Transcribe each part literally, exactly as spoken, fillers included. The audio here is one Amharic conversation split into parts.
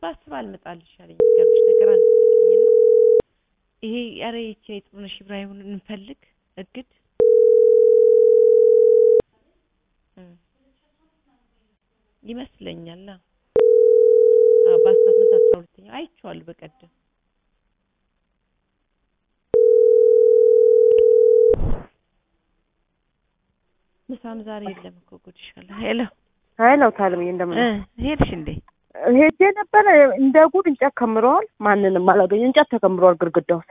ሳላስብ አልመጣልሽ አለኝ ይገርምሽ ነገር አንስተኝና ይሄ ያሬ እቺ ጥሩነሽ ኢብራሂምን እንፈልግ እግድ ይመስለኛል አ በአስራ ሁለት አይቼዋለሁ በቀደም ምሳም ዛሬ የለም እኮ ጉድሻለ ሄሎ ሄሎ ታልም እንደምን ሄድሽ እንዴ ሄጄ ነበር እንደ ጉድ እንጨት ከምረዋል ማንንም አላገኘ እንጨት ተከምሯል ግርግዳው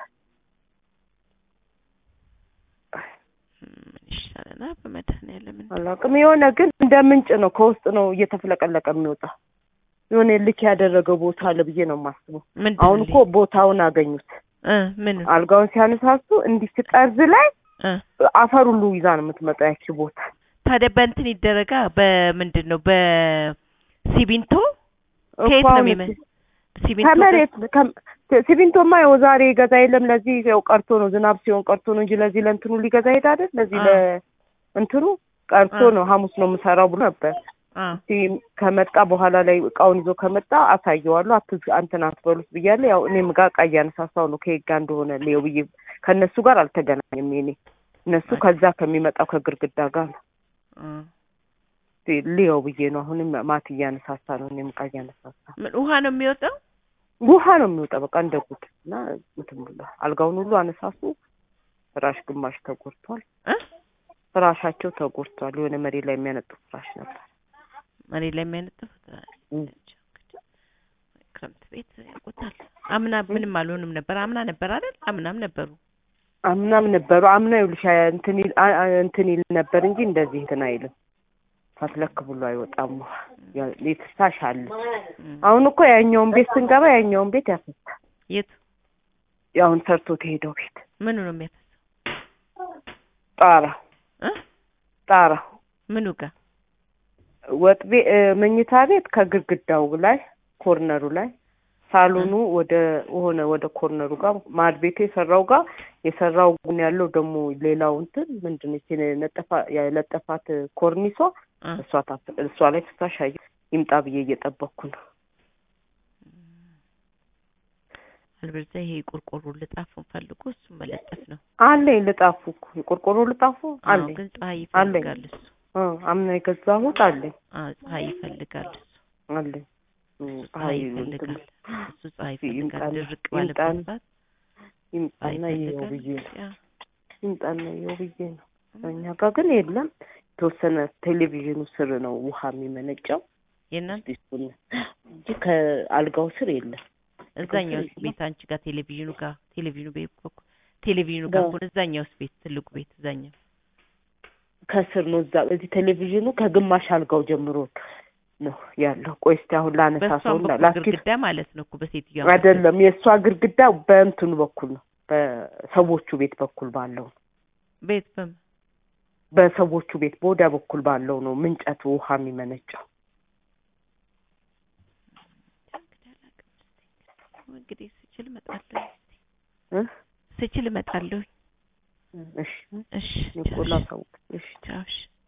ይሻለና በመድኃኒዓለም አላውቅም የሆነ ግን እንደምንጭ ነው ከውስጥ ነው እየተፈለቀለቀ የሚወጣ የሆነ ልክ ያደረገው ቦታ አለ ብዬ ነው የማስበው አሁን እኮ ቦታውን አገኙት እ ምን አልጋውን ሲያነሳሱ እንዲህ ሲጠርዝ ላይ አፈር ሁሉ ይዛ ነው የምትመጣው ያቺ ቦታ ታዲያ በእንትን ይደረጋ በምንድነው በሲሚንቶ ከየት ነው የሚመጣው ሲሚንቶ ከመሬት ሲሚንቶማ ያው ዛሬ ገዛ የለም ለዚህ ያው ቀርቶ ነው ዝናብ ሲሆን ቀርቶ ነው እንጂ ለዚህ ለእንትኑ ሊገዛ ሄዳ አይደል ለዚህ ለእንትኑ ቀርቶ ነው ሐሙስ ነው የምሰራው ብሎ ነበር እስቲ ከመጣ በኋላ ላይ እቃውን ይዞ ከመጣ አሳየዋለሁ አትዝ አንተና አትበሉት ብያለሁ ያው እኔም ጋር ቃ ያነሳሳው ነው ከይጋ እንደሆነ ነው ብዬ ከነሱ ጋር አልተገናኘም እኔ እነሱ ከዛ ከሚመጣው ከግርግዳ ጋር ነው ሊዮ ብዬ ነው አሁንም ማት ያነሳሳ ነው እኔም ቃ ያነሳሳ ምን ውሃ ነው የሚወጣው ውሃ ነው የሚወጣው በቃ እንደጉድና እንትን ብሎ አልጋውን ሁሉ አነሳሱ ፍራሽ ግማሽ ተጎርቷል እ ፍራሻቸው ተጎርቷል የሆነ መሬት ላይ የሚያነጥፍ ፍራሽ ነበር መሬት ላይ የሚያነጥፍ ክረምት ቤት ያቆጣል አምና ምንም አልሆንም ነበር አምና ነበር አይደል አምናም ነበሩ አምናም ነበሩ አምና ይልሻ እንትን እንትን ይል ነበር እንጂ እንደዚህ እንትን አይልም ፈትለክ ብሎ አይወጣም ይተሳሻል አሁን እኮ ያኛውን ቤት ስንገባ ያኛውን ቤት ያፈሳ የት ያውን ሰርቶ ተሄደው ቤት ምኑ ነው የሚያፈሳው ጣራ እ ጣራ ምኑ ጋር ወጥ ቤት መኝታ ቤት ከግድግዳው ላይ ኮርነሩ ላይ ሳሎኑ ወደ ሆነ ወደ ኮርነሩ ጋር ማድ ቤት የሰራው ጋር የሰራው ጉን ያለው ደግሞ ሌላው እንትን ምንድነው እቺ ነጠፋ ያለጠፋት ኮርኒሶ እሷ ታፈ እሷ ላይ ተታሻይ ይምጣ ብዬ እየጠበቅኩ ነው አልበለዚያ ይሄ ቁርቁሩ ልጣፉ ፈልጎ እሱ መለጠፍ ነው አለኝ ልጣፉ ቁርቁሩ ልጣፉ አለኝ ግን ፀሐይ ይፈልጋል እሱ አ አምና የገዛሁት አለኝ አ ፀሐይ ይፈልጋል እሱ አለኝ ፀሐይ ይፈልጋል እሱ ፀሐይ ይፈልጋል ድርቅ ባለበት ይምጣና ይኸው ብዬ ይምጣና ይኸው ብዬ ነው እኛ ጋር ግን የለም ተወሰነ ቴሌቪዥኑ ስር ነው ውሃ የሚመነጨው የናንተ እሱን እንጂ ከአልጋው ስር የለም እዛኛው ቤት አንቺ ጋር ቴሌቪዥኑ ጋር ቴሌቪዥኑ ቤት ቴሌቪዥኑ ጋር ሆነ እዛኛው ቤት ትልቁ ቤት እዛኛው ከስር ነው እዛ እዚህ ቴሌቪዥኑ ከግማሽ አልጋው ጀምሮ ነው ያለው ቆይስቲ አሁን ላነሳሳውና ላስግድዳ ማለት ነው እኮ በሴትየዋ አይደለም የሷ ግርግዳ በእንትኑ በኩል ነው በሰዎቹ ቤት በኩል ባለው ቤት በም በሰዎቹ ቤት ቦዳ በኩል ባለው ነው ምንጨቱ ውሃ የሚመነጨው እንግዲህ ስችል መጣለሁ እ ስችል መጣለሁ እሺ እሺ ኒኮላ ሰው እሺ ቻውሽ